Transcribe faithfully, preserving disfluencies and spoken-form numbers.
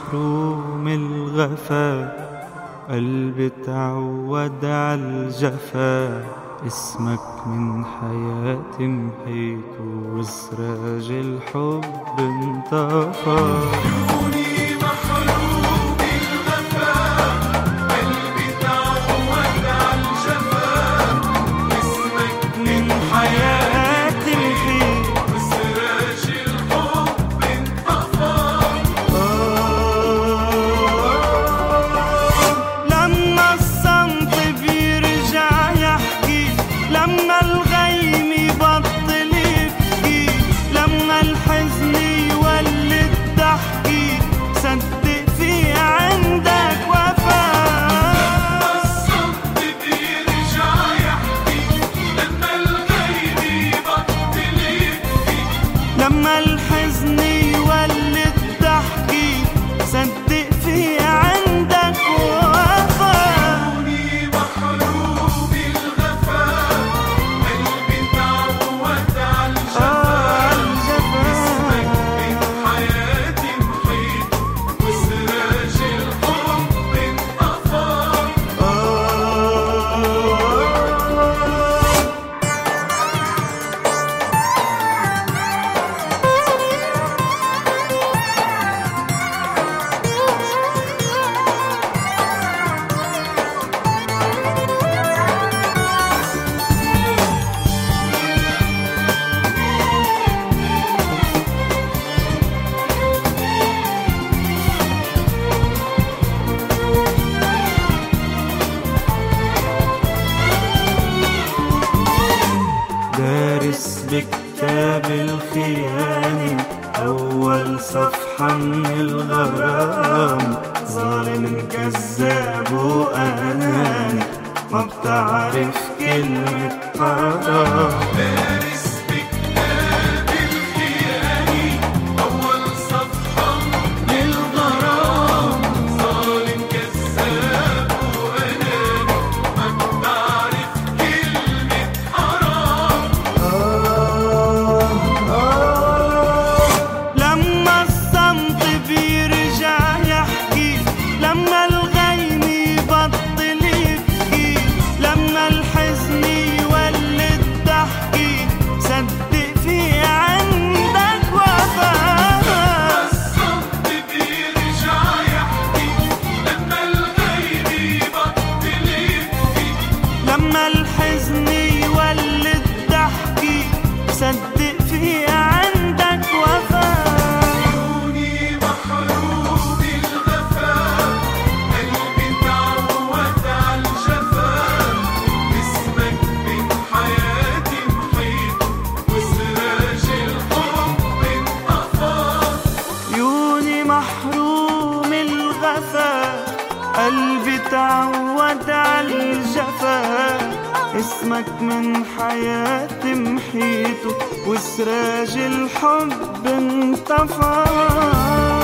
محروم الغفا، قلبي تعود عالجفا، اسمك من حياتي محيته وسراج الحب انطفى. عيوني محروم الغفا، قلبي تعود عالجفا، اسمك من حياتي محيته وسراج الحب انطفى. لما الصمت بيرجع يحكي، لما الغيم يبطل يبكي، لما الحزن يولد ضحكي، صدق في عندك وفا. لما الصمت بيرجع يحكي، لما الغيم يبطل يبكي، لما الحزن يولد ضحكي، صدق في عندك وفا. عيوني محروم الغفا، قلبي تعود عالجفا، اسمك من حياتي محيته وسراج الحب انطفى. دارس بكتاب الخيانة أول صفحة من الغرام، ظالم كذاب وأناني ما بتعرف كلمة حرام. دارس بكتاب الخيانة أول صفحة من الغرام، ظالم كذاب وأناني ما بتعرف كلمة حرام. لما الصمت بيرجع يحكي، لما الغيم يبطل يبكي، لما الحزن يولد ضحكي، صدق في عندك وفا. الصمت بيرجع يحكي، لما الغيب يبطل يبكي، لما الحزن يولد ضحكي، صدق في عندك وفا. عيوني محروم الغفا، قلبي تعود عالجفا، اسمك من حياتي محيته وسراج الحب انطفى. عيوني محروم الغفا، قلبي تعود عالجفا، اسمك من حياتي محيته وسراج الحب انطفى.